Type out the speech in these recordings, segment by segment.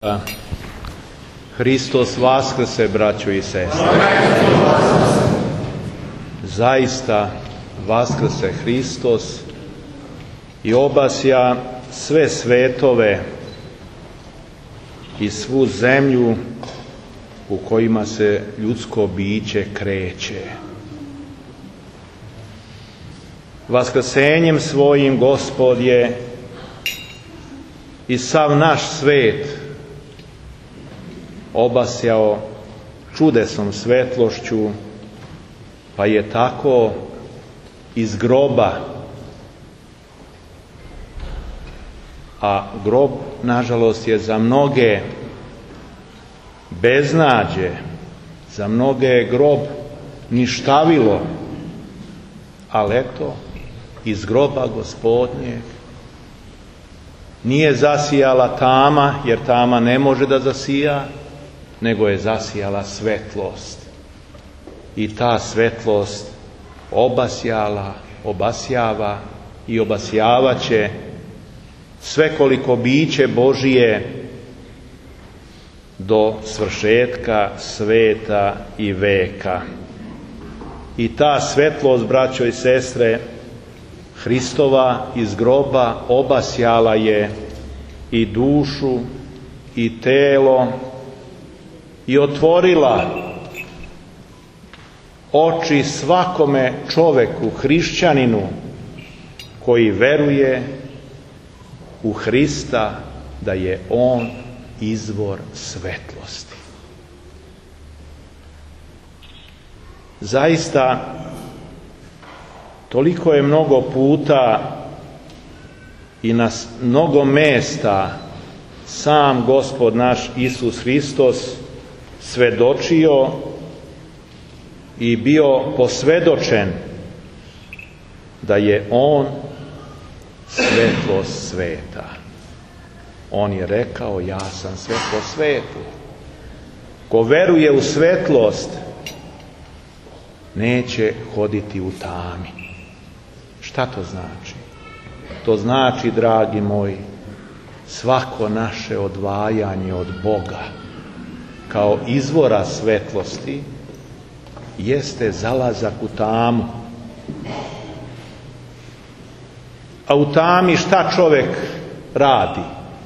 Hristos vaskrse, braćo i sestre. Zaista vaskrse Hristos i obasja sve svetove i svu zemlju u kojima se ljudsko biće kreće. Vaskrsenjem svojim Gospod je i sav naš svet obasjao čudesnom svetlošću, pa je tako iz groba, a grob, nažalost, je za mnoge beznađe, za mnoge je grob ništavilo, ali eto, iz groba Gospodnjeg nije zasijala tama, jer tama ne može da zasija, nego je zasijala svetlost. I ta svetlost obasjava i obasjavaće svekoliko biće Božije do svršetka sveta i veka. I ta svetlost, braćo i sestre, Hristova iz groba obasjala je i dušu i telo i otvorila oči svakome čoveku, hrišćaninu, koji veruje u Hrista, da je On izvor svetlosti. Zaista, toliko je mnogo puta i na mnogo mesta sam Gospod naš Isus Hristos svedočio i bio posvedočen da je On svetlost sveta. On je rekao: ja sam svetlost svetu. Ko veruje u svetlost, neće hoditi u tami. Šta to znači? To znači, dragi moji, svako naše odvajanje od Boga kao izvora svetlosti jeste zalazak u tamu. A u tami šta čovjek radi?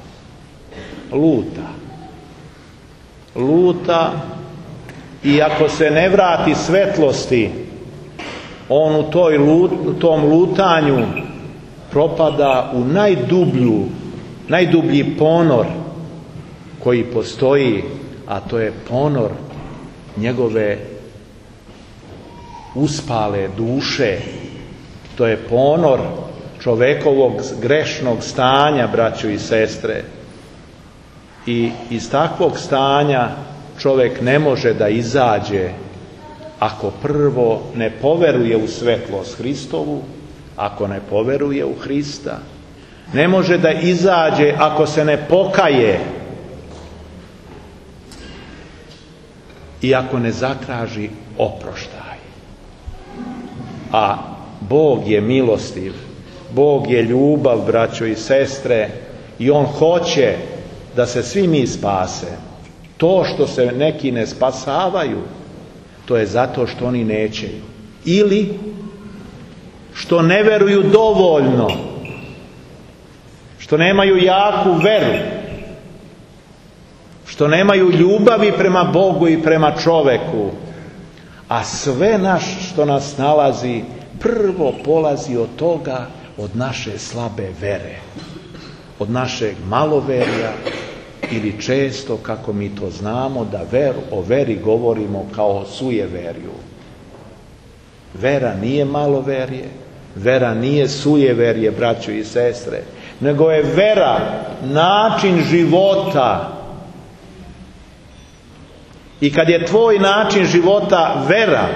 Luta i ako se ne vrati svetlosti, on u tom lutanju propada u najdublji ponor koji postoji, a to je ponor njegove uspale duše. To je ponor čovekovog grešnog stanja, braćo i sestre. I iz takvog stanja čovjek ne može da izađe ako prvo ne poveruje u svetlost Hristovu, ako ne poveruje u Hrista. Ne može da izađe ako se ne pokaje i ako ne zatraži oproštaj. A Bog je milostiv, Bog je ljubav, braćo i sestre, i On hoće da se svi mi spase. To što se neki ne spasavaju, to je zato što oni neće. Ili što ne veruju dovoljno, što nemaju jaku veru, što nemaju ljubavi prema Bogu i prema čoveku. A sve što nas nalazi, prvo polazi od toga, od naše slabe vere, od našeg maloverja, ili često, kako mi to znamo, da o veri govorimo kao o sujeverju. Vera nije maloverje, vera nije sujeverje, braćo i sestre, nego je vera način života. I kad je tvoj način života vera,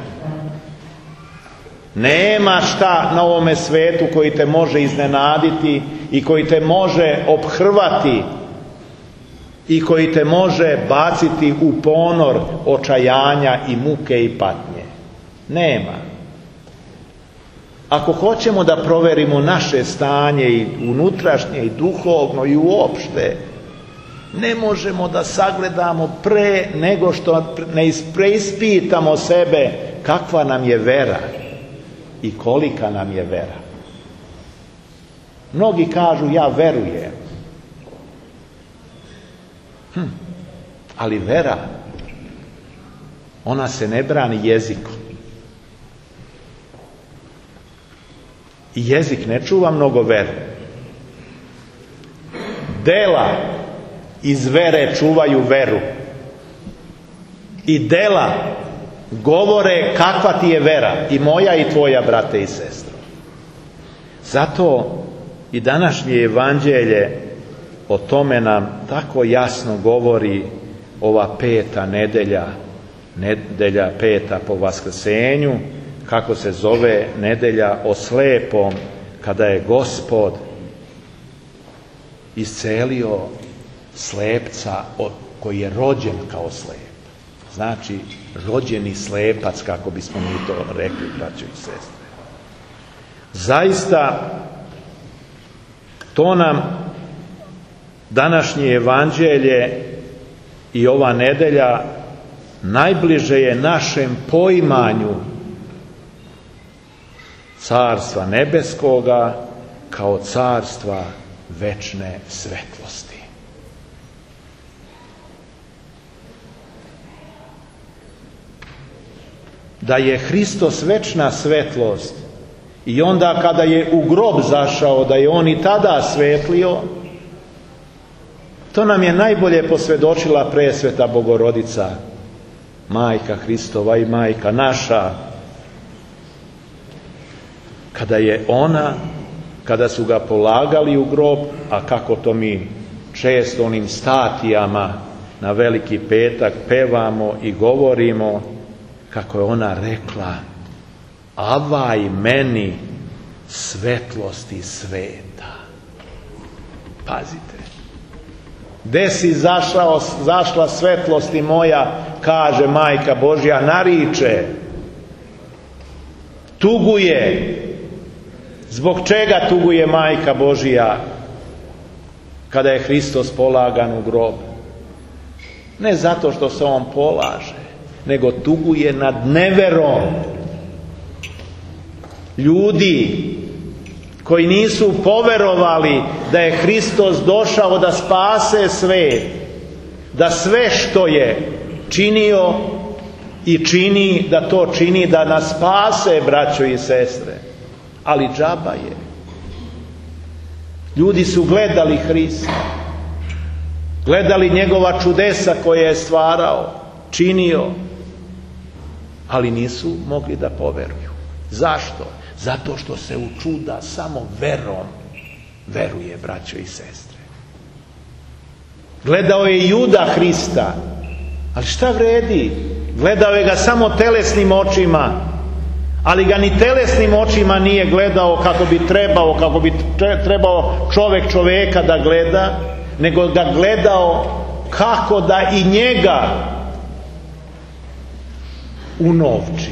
nema šta na ovome svetu koji te može iznenaditi i koji te može ophrvati i koji te može baciti u ponor očajanja i muke i patnje. Nema. Ako hoćemo da proverimo naše stanje i unutrašnje i duhovno i uopšte, Ne možemo da sagledamo pre nego što ne preispitamo sebe kakva nam je vera i kolika nam je vera. Mnogi kažu ja verujem. Ali vera, ona se ne brani jezikom. I jezik ne čuva mnogo veru. Dela iz vere čuvaju veru. I dela govore kakva ti je vera, i moja i tvoja, brate i sestre. Zato i današnje evanđelje o tome nam tako jasno govori ova 5. nedelja, nedelja 5. po Vaskrsenju, kako se zove nedelja o slepom, kada je Gospod iscelio slepca koji je rođen kao slep. Znači, rođeni slepac, kako bismo mi to rekli, braćo i sestre. Zaista, to nam današnje evanđelje i ova nedelja najbliže je našem poimanju Carstva nebeskoga kao carstva večne svetlosti. Da je Hristos večna svetlost i onda kada je u grob zašao, da je on i tada svetlio, to nam je najbolje posvjedočila presveta Bogorodica, majka Hristova i majka naša, kada su ga polagali u grob, a kako to mi često onim statijama na Veliki petak pevamo i govorimo, kako je ona rekla: avaj meni svetlosti sveta. Pazite, gde si zašla svetlosti moja, kaže majka Božja, nariče, tuguje. Zbog čega tuguje majka Božja kada je Hristos polagan u grob? Ne zato što se on polaže, nego tuguje nad neverom ljudi koji nisu poverovali da je Hristos došao da spase svet, da sve što je činio i čini, da to čini da nas spase, braćo i sestre. Ali džaba je. Ljudi su gledali Hrista, gledali njegova čudesa koje je stvarao, činio, ali nisu mogli da poveruju. Zašto? Zato što se u čuda samo verom veruje, braćo i sestre. Gledao je Juda Hrista, ali šta vredi? Gledao je ga samo telesnim očima, ali ga ni telesnim očima nije gledao kako bi trebao čovjek čovjeka da gleda, nego ga gledao kako da i njega unovči.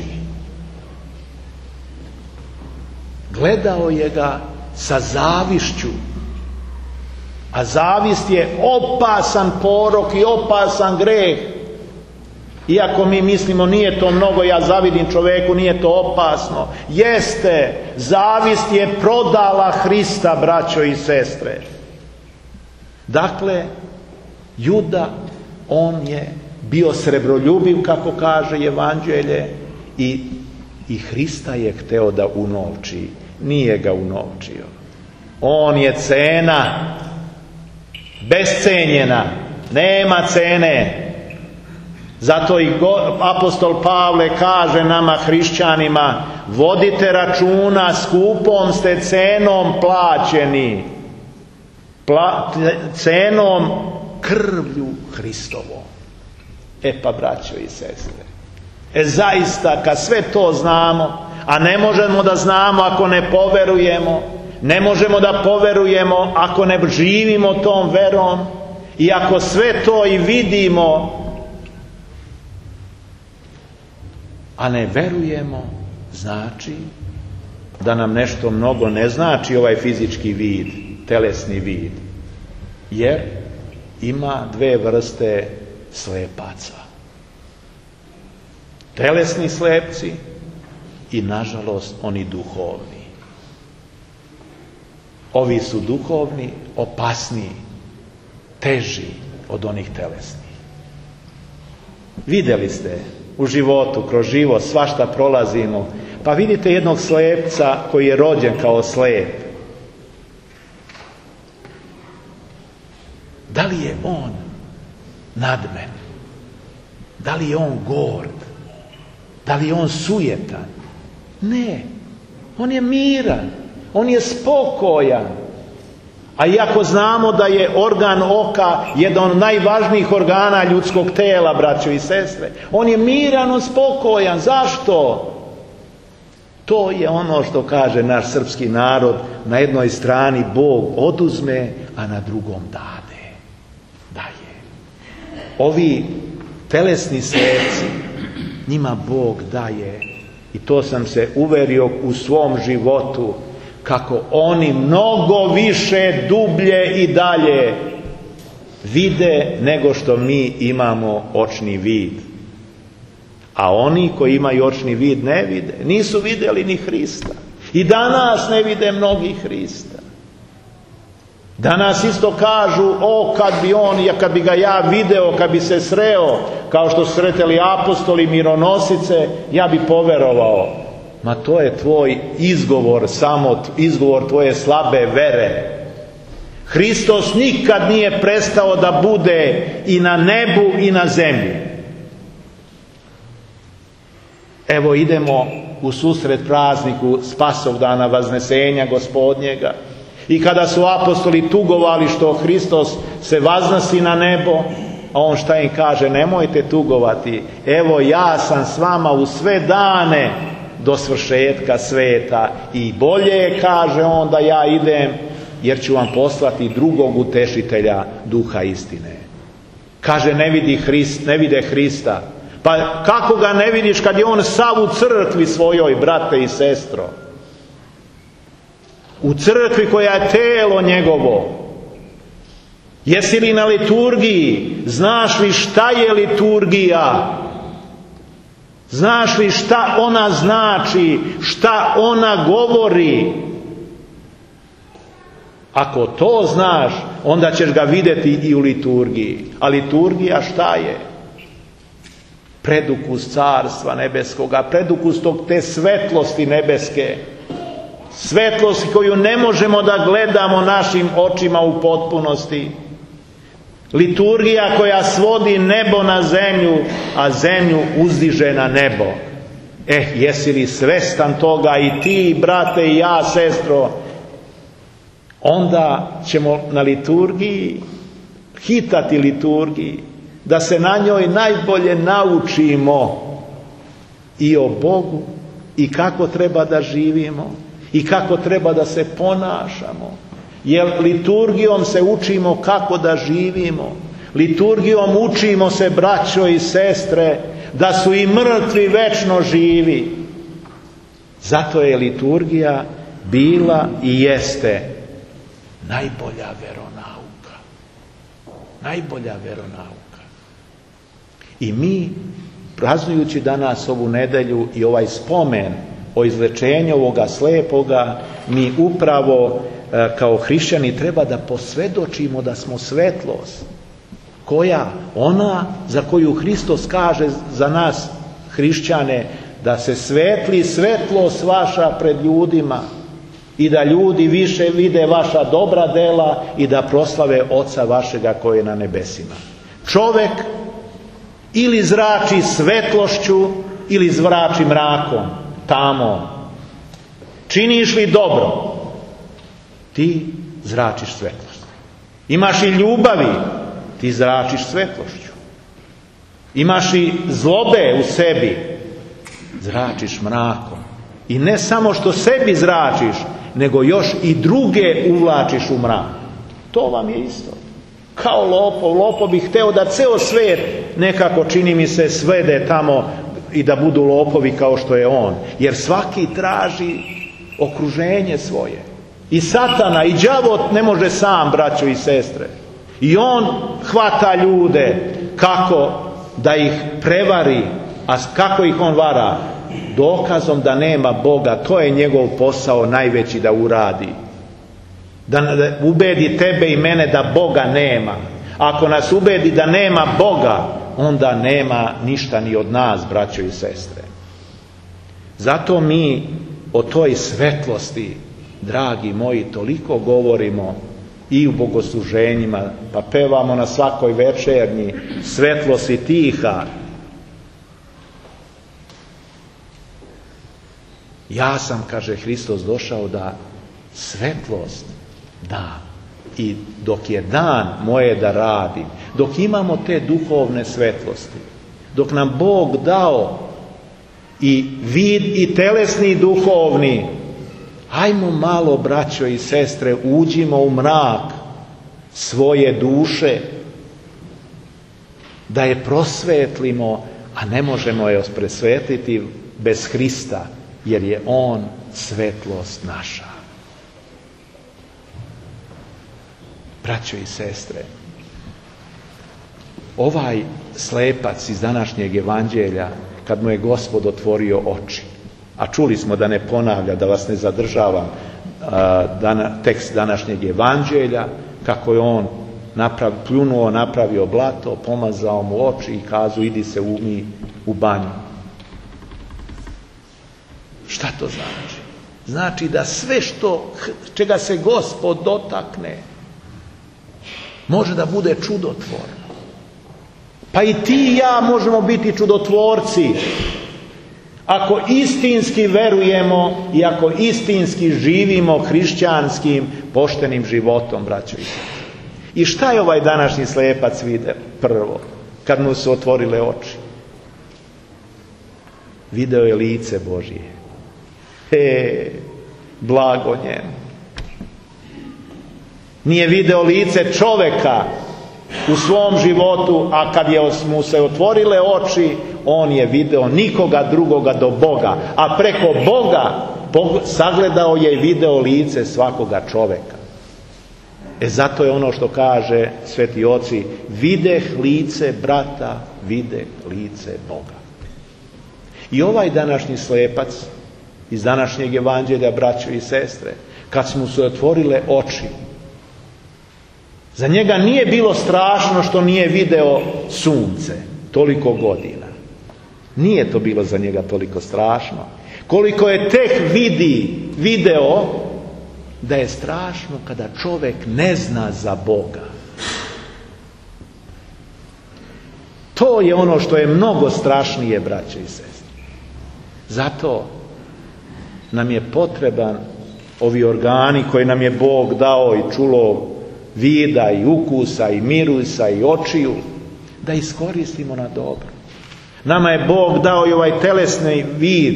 Gledao je ga sa zavišću, a zavist je opasan porok i opasan greh. Iako mi mislimo nije to mnogo, ja zavidim čovjeku, nije to opasno. Jeste, zavist je prodala Hrista, braćo i sestre. Dakle, Juda, on je bio srebroljubiv, kako kaže evanđelje, i Hrista je hteo da unovči. Nije ga unovčio. On je cena, bescenjena, nema cene. Zato i apostol Pavle kaže nama hrišćanima: vodite računa, skupom ste cenom plaćeni, cenom krvlju Hristovom. Pa braćo i sestre, zaista kad sve to znamo, a ne možemo da znamo ako ne poverujemo, ne možemo da poverujemo ako ne živimo tom verom, i ako sve to i vidimo, a ne verujemo, znači da nam nešto mnogo ne znači ovaj fizički vid, telesni vid. Jer ima dve vrste slepaca. Telesni slepci i, nažalost, oni duhovni. Ovi su duhovni, opasniji, teži od onih telesnih. Vidjeli ste u životu, kroz život, svašta prolazimo, pa vidite jednog slepca koji je rođen kao slep. Da li je on nadmen? Da li je on gord? Da li je on sujetan? Ne. On je miran. On je spokojan. A iako znamo da je organ oka jedan od najvažnijih organa ljudskog tela, braćo i sestre, on je miran, on spokojan. Zašto? To je ono što kaže naš srpski narod, na jednoj strani Bog oduzme, a na drugom daje. Ovi telesni slepci, njima Bog daje, i to sam se uverio u svom životu, kako oni mnogo više, dublje i dalje vide nego što mi imamo očni vid. A oni koji imaju očni vid ne vide, nisu vidjeli ni Hrista. I danas ne vide mnogi Hrista. Danas isto kažu, kad bi ga ja video, kad bi se sreo, kao što su sreteli apostoli, mironosice, ja bi poverovao. Ma to je tvoj izgovor, samo izgovor tvoje slabe vere. Hristos nikad nije prestao da bude i na nebu i na zemlji. Evo idemo u susret prazniku Spasovdana, Vaznesenja Gospodnjega. I kada su apostoli tugovali što Hristos se vaznosi na nebo, a on šta im kaže? Nemojte tugovati. Evo ja sam s vama u sve dane do svršetka sveta. I bolje je, kaže on, da ja idem, jer ću vam poslati drugog utešitelja, Duha istine. Kaže, ne vide Hrista. Pa kako ga ne vidiš kad je on sav u crkvi svojoj, brate i sestro? U crkvi koja je telo njegovo. Jesi li na liturgiji? Znaš li šta je liturgija? Znaš li šta ona znači? Šta ona govori? Ako to znaš, onda ćeš ga vidjeti i u liturgiji. A liturgija šta je? Predukus carstva nebeskoga, predukus te svetlosti nebeske. Svetlost koju ne možemo da gledamo našim očima u potpunosti. Liturgija koja svodi nebo na zemlju, a zemlju uzdiže na nebo. Jesi li svestan toga i ti, brate, i ja, sestro? Onda ćemo na liturgiji, hitati liturgiji, da se na njoj najbolje naučimo i o Bogu, i kako treba da živimo, i kako treba da se ponašamo. Jer liturgijom se učimo kako da živimo. Liturgijom učimo se, braćo i sestre, da su i mrtvi večno živi. Zato je liturgija bila i jeste najbolja veronauka. Najbolja veronauka. I mi, praznujući danas ovu nedjelju i ovaj spomen o izlečenju ovoga slepoga, mi upravo kao hrišćani treba da posvjedočimo da smo svetlost. Koja? Ona za koju Hristos kaže za nas hrišćane, da se svetli svetlost vaša pred ljudima i da ljudi više vide vaša dobra dela i da proslave Oca vašega koji je na nebesima. Čovek ili zrači svetlošću ili zrači mrakom, tamo. Činiš li dobro, ti zračiš svetlost. Imaš i ljubavi, ti zračiš svetlošću. Imaš i zlobe u sebi, zračiš mrakom. I ne samo što sebi zračiš, nego još i druge uvlačiš u mrak. To vam je isto. Kao lopov. Lopov bi hteo da ceo svijet nekako, čini mi se, svede tamo i da budu lopovi kao što je on. Jer svaki traži okruženje svoje. I satana, i đavo ne može sam, braćo i sestre. I on hvata ljude kako da ih prevari. A kako ih on vara? Dokazom da nema Boga. To je njegov posao najveći da uradi. Da ubedi tebe i mene da Boga nema. Ako nas ubedi da nema Boga, onda nema ništa ni od nas, braćo i sestre. Zato mi o toj svetlosti, dragi moji, toliko govorimo i u bogosluženjima, pa pevamo na svakoj večernji, svetlost i tiha. Ja sam, kaže Hristos, došao da svetlost da. I dok je dan moje da radim, dok imamo te duhovne svetlosti, dok nam Bog dao i vid i telesni i duhovni, hajmo malo, braćo i sestre, uđimo u mrak svoje duše, da je prosvetlimo, a ne možemo je presvetliti bez Hrista, jer je On svetlost naša. Braćo i sestre, ovaj slepac iz današnjeg evanđelja, kad mu je Gospod otvorio oči, a čuli smo, da ne ponavlja, da vas ne zadržavam, tekst današnjeg evanđelja, kako je on pljunuo, napravio blato, pomazao mu oči i kazao, idi se umij u banju. Šta to znači? Znači da sve čega se Gospod dotakne može da bude čudotvorno. Pa i ti i ja možemo biti čudotvorci ako istinski verujemo i ako istinski živimo hrišćanskim poštenim životom, braćo i sestre. I šta je ovaj današnji slepac video prvo kad mu su otvorile oči? Video je lice Božije. Blago njemu. Nije video lice čoveka u svom životu, a kad mu se otvorile oči, on je video nikoga drugoga do Boga, a preko Boga sagledao je i video lice svakoga čoveka. Zato je ono što kaže sveti oci, videh lice brata, videh lice Boga. I ovaj današnji slepac iz današnjeg evanđelja, braćo i sestre, kad mu se otvorile oči, za njega nije bilo strašno što nije video sunce toliko godina. Nije to bilo za njega toliko strašno. Koliko je tek video da je strašno kada čovjek ne zna za Boga. To je ono što je mnogo strašnije, braće i sestre. Zato nam je potreban ovi organi koje nam je Bog dao i čulo vida i ukusa i mirusa i očiju, da iskoristimo na dobro. Nama je Bog dao i ovaj telesni vid,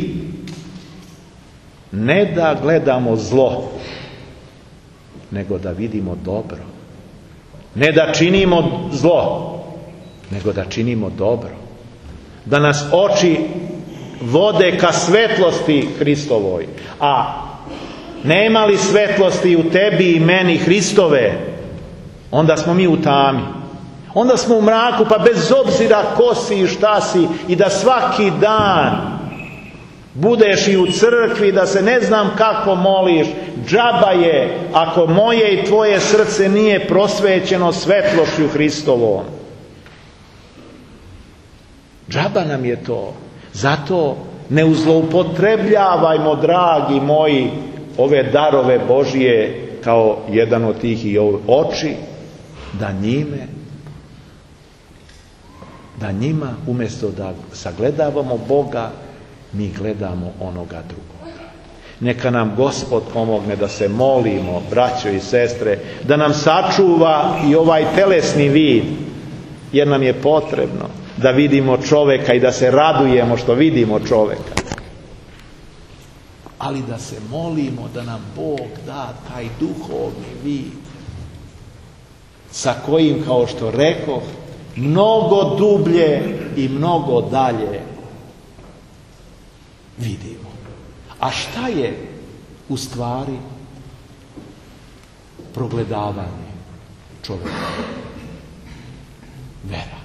ne da gledamo zlo, nego da vidimo dobro. Ne da činimo zlo, nego da činimo dobro. Da nas oči vode ka svetlosti Hristovoj. A nema li svetlosti u tebi i meni Hristove, onda smo mi u tami. Onda smo u mraku, pa bez obzira ko si i šta si, i da svaki dan budeš i u crkvi, da se ne znam kako moliš, džaba je ako moje i tvoje srce nije prosvećeno svetlošću Hristovom. Džaba nam je to. Zato ne zloupotrebljavajmo, dragi moji, ove darove Božije kao jedan od tih i oči, da njima umjesto da sagledavamo Boga, mi gledamo onoga drugoga. Neka nam Gospod pomogne da se molimo, braćo i sestre, da nam sačuva i ovaj telesni vid, jer nam je potrebno da vidimo čovjeka i da se radujemo što vidimo čovjeka. Ali da se molimo da nam Bog da taj duhovni vid, sa kojim, kao što rekoh, mnogo dublje i mnogo dalje vidimo. A šta je u stvari progledavanje čovjeka? Vera.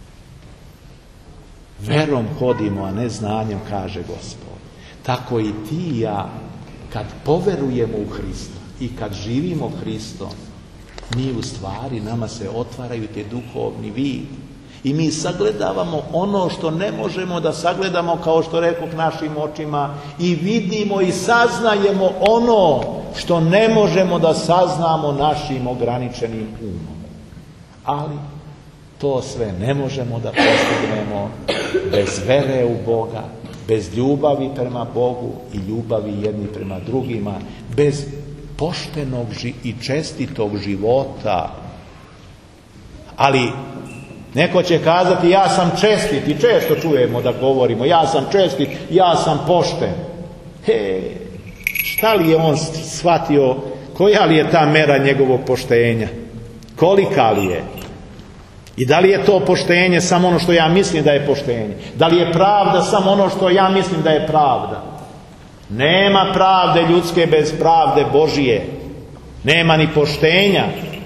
Verom hodimo, a ne znanjem, kaže Gospod. Tako i ti i ja, kad poverujemo u Hrista i kad živimo Hristom, mi u stvari, nama se otvaraju te duhovni vid. I mi sagledavamo ono što ne možemo da sagledamo, kao što rekoh, našim očima, i vidimo i saznajemo ono što ne možemo da saznamo našim ograničenim umom. Ali to sve ne možemo da postignemo bez vere u Boga, bez ljubavi prema Bogu i ljubavi jedni prema drugima, bez poštenog i čestitog života. Ali neko će kazati, ja sam čestit, i često čujemo da govorimo, ja sam čestit, ja sam pošten. Šta li je on shvatio, koja li je ta mera njegovog poštenja? Kolika li je? I da li je to poštenje samo ono što ja mislim da je poštenje? Da li je pravda samo ono što ja mislim da je pravda? Nema pravde ljudske bez pravde Božije. Nema ni poštenja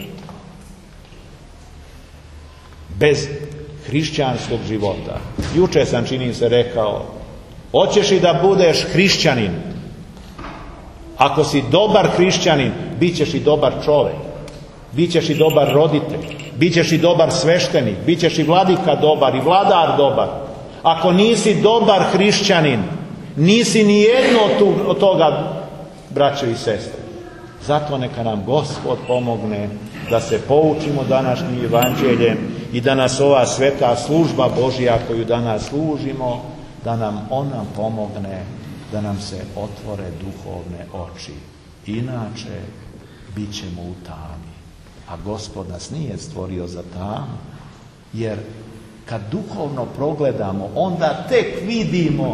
bez hrišćanskog života. Juče sam, čini se, rekao, hoćeš i da budeš hrišćanin? Ako si dobar hrišćanin, bit ćeš i dobar čovjek. Bit ćeš i dobar roditelj. Bit ćeš i dobar sveštenik. Bit ćeš i vladika dobar i vladar dobar. Ako nisi dobar hrišćanin, nisi ni jedno od toga, braćo i sestre. Zato neka nam Gospod pomogne da se poučimo današnjim evanđeljem i da nas ova sveta služba Božja koju danas služimo, da nam ona pomogne, da nam se otvore duhovne oči. Inače, bit ćemo u tami. A Gospod nas nije stvorio za tamu, jer kad duhovno progledamo, onda tek vidimo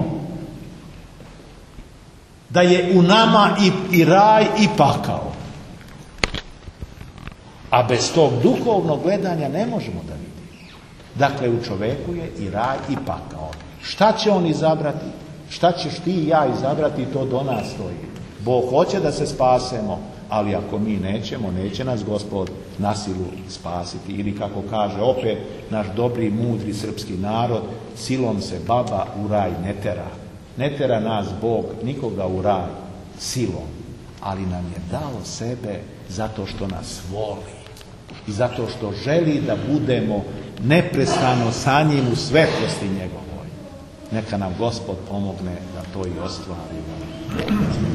da je u nama i raj i pakao. A bez tog duhovnog gledanja ne možemo da vidimo. Dakle, u čoveku je i raj i pakao. Šta će on izabrati? Šta ćeš ti i ja izabrati, to do nas stoji. Bog hoće da se spasemo, ali ako mi nećemo, neće nas Gospod na silu spasiti. Ili kako kaže opet naš dobri, mudri srpski narod, silom se baba u raj ne tera. Ne tera nas Bog nikoga u raj silom, ali nam je dao sebe zato što nas voli i zato što želi da budemo neprestano sa njim u svetlosti njegovoj. Neka nam Gospod pomogne da to i ostvarimo.